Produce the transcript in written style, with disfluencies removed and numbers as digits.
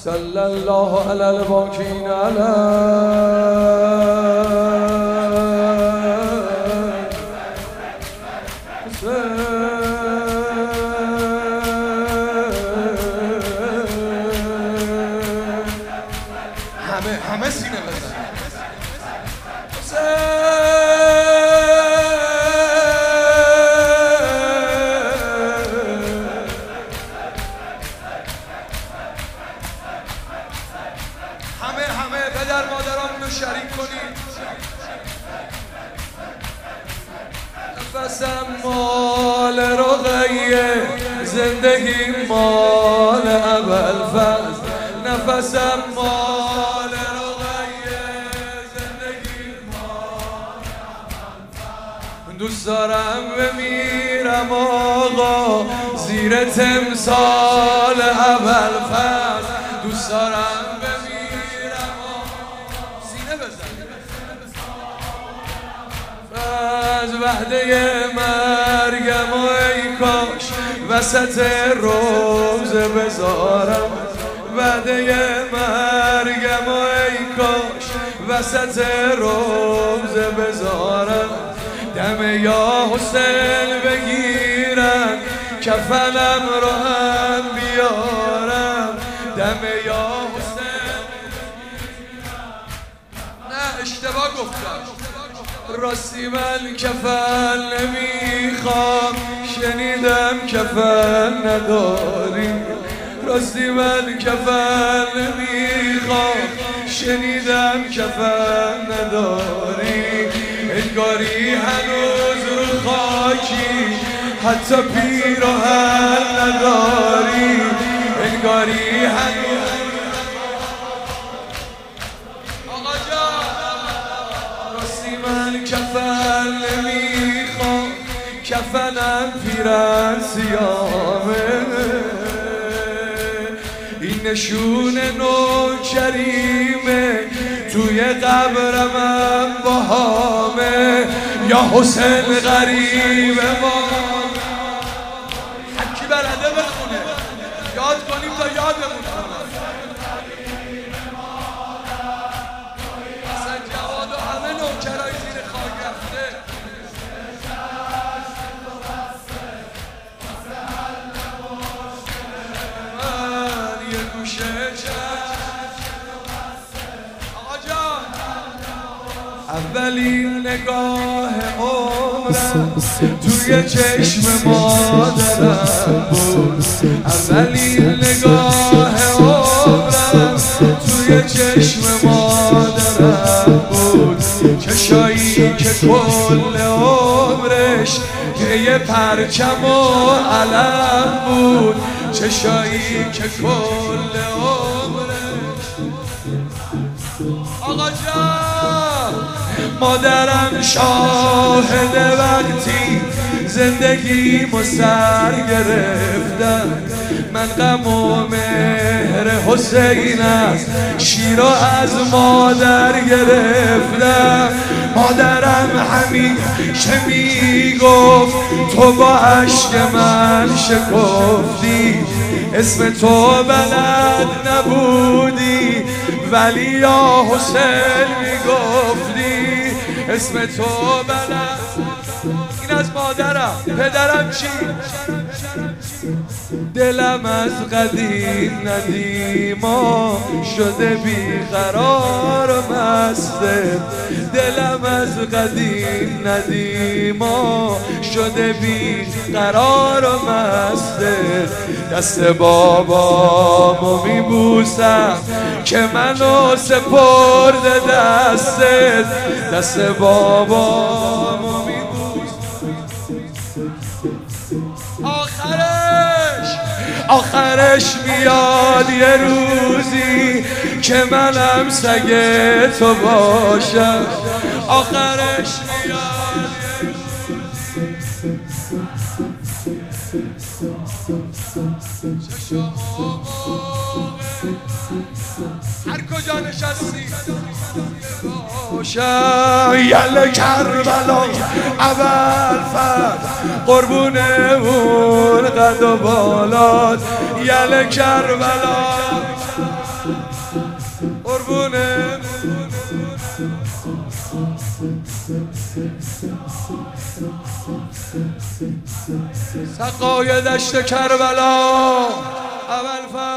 صلی الله علی الباکین علی همه سینه بزن همه پدر مادرامون رو شریک کنید. نفسم مال رقیه، زندگی مال ابوالفضل. نفسم مال رقیه، زندگی مال ابوالفضل. دوست دارم بمیرم آقا زیر تمثال ابوالفضل. دوست دارم بمیرم آقا سینه بزن از وحده مرگم و ای کاش وسط روزه بذارم. وعده مرگم و ای کاش وسط روزه بذارم. دم یا حسین بگیرم کفنم رو هم بیارم. دم یا حسین نه اشتباه گفتم، راستی من کفن نمیخوام، شنیدم کفن نداری. راستی من کفن نمیخوام، شنیدم کفن نداری. انگاری هنوز رو خاکی حتی پیراهن نداری. انگاری هنوز آقا جان راستی من کفن نمیخوام، کفنم پیرن سیامه. این نشون نوکریمه توی قبرمم باهامه. یا حسین غریب ما هرکی بلده بخونه یاد کنیم تا یادمون کنه. حسن جواد و همه نوکرای زیر خاک رفته. من یه گوشه اولین نگاه عمرم توی چشم مادرم بود. اولین نگاه عمرم توی چشم مادرم بود. چشایی که کل عمرش یه پرچم و علم بود. چشایی که کل عمرش آقا جان مادرم شاهد وقتی زندگیمو سر گرفتم. من غم و مهر حسین است شیر از مادر گرفتم. مادرم همیشه میگفت تو با عشق من شکفتی. اسم تو بلد نبودی ولی یا حسین میگفتی. اسم تو بلد. این از مادرم. پدرم چی؟ دلم از قدیم ندیما شده بیقرار و مسته. دلم از قدیم ندیما شده بیقرار و مسته. دست بابامو میبوسم که منو سپرده دستت. دست بابامو میبوسم. آخرش میاد یه روزی که منم سگ تو باشم. آخرش میاد هر کجا نشستی یل کربلا ابوالفضل قربون اون قد و بالات. یل کربلا قربونه سقای دشت کربلا اول